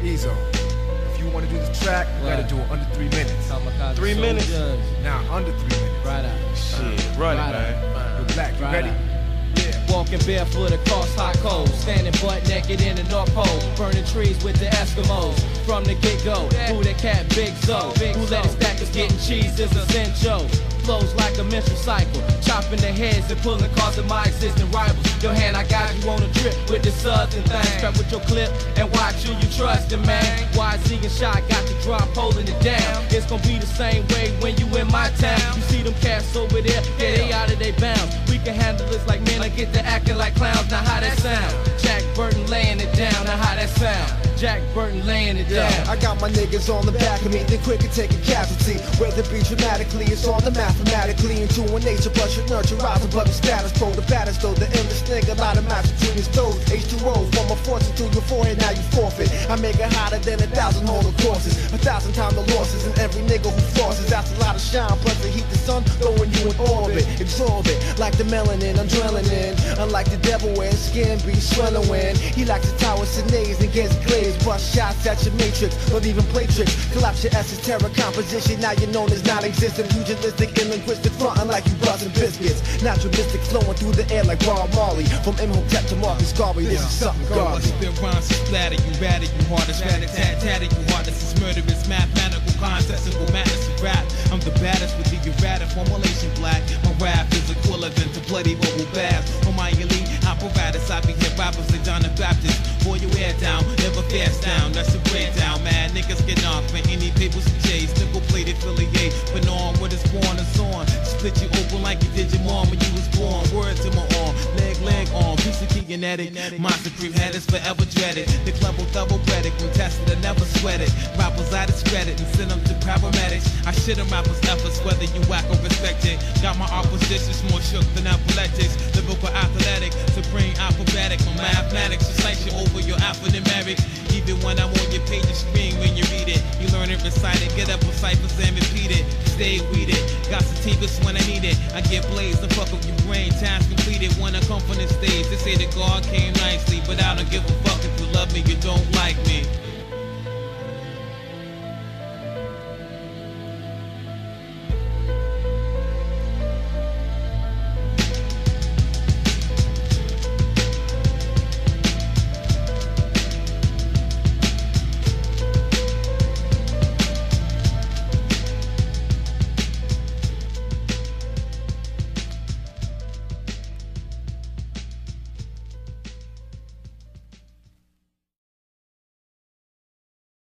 Ezo, if you want to do the track, you gotta do it under 3 minutes. 3 minutes? Now, under 3 minutes. Right out. Shit, run it, man. Yo, Black, you ready? Yeah. Walking barefoot across hot cold, standing butt naked in the North Pole, burning trees with the Eskimos. From the get-go, who the cat Big Zo, who let his stackers getting cheese is essential. Flows like a menstrual cycle, chopping the heads and pulling cars of my existing rivals. Your hand, I got you on a trip with the southern thing. Strap with your clip and watch who you trustin', man. YZ and Shot got the drop holding it down. It's gonna be the same way when you in my town. You see them cats over there, yeah, they out of their bounds. We can handle this like men, I get to acting like clowns. Now how that sound? Jack Burton laying it down. Now how that sound? Jack Burton laying it down. I got my niggas on the back of me, then quick and take a casualty. Whether it be dramatically, it's all the mathematically into a nature, plus your nurture, rise above the status quo. The baddest though, the endless nigga, a lot of match between his toes. H2O, from a fortune to your forehead, now you forfeit. I make it hotter than 1,000 holocaustes, 1,000 times the losses, and every nigga who flosses. That's a lot of shine, plus the heat the sun, throwing you in orbit. Absorb it, like the melanin, I'm drilling in. Unlike the devil where his skin be swelling when he likes to tower Sineads and gets glazed. Bust shots at your matrix, don't even play tricks. Collapse your essence, terror composition, now you're known as non-existent. Pugilistic and linguistic, frontin' like you buzzing biscuits. Naturalistic, flowing through the air like Bob Marley. From Imhotep to Marcus Garvey, this is something I garbage. spit rhymes to splatter you, batter you hardest, rat-a-tat-tatted you hardest. It's murderous, mathematical concepts, simple madness of rap. I'm the baddest with the erratic formulation black. My rap is equivalent to bloody bubble baths. On my elite apparatus, I be hip rappers like John the Baptist. Boy, you wear down, never fast down, that's a breakdown, man. Niggas get knocked for any papers and J's. Nickel plated affiliate, but on what is born is on. Split you open like you did your mom when you was born. Word to my arm, leg on, piece of key kinetic. Monster creep head is forever dreaded. The club will double credit, when tested I never sweat it. Rappers I discredit and send them to paramedics. I shit on rappers' efforts, whether you whack or respect it. Got my oppositions more shook than athletics. Lyrical athletic, supreme alphabetic. My mathematics recite you over your alphanumeric. Even when I'm on your page, you scream when you read it. You learn it, recite it, get up with ciphers and repeat it. Stay with it, got sativas when I need it. I get blazed and fuck up your brain, task completed. When I come from the stage, they say the God came nicely, but I don't give a fuck if you love me, you don't like me.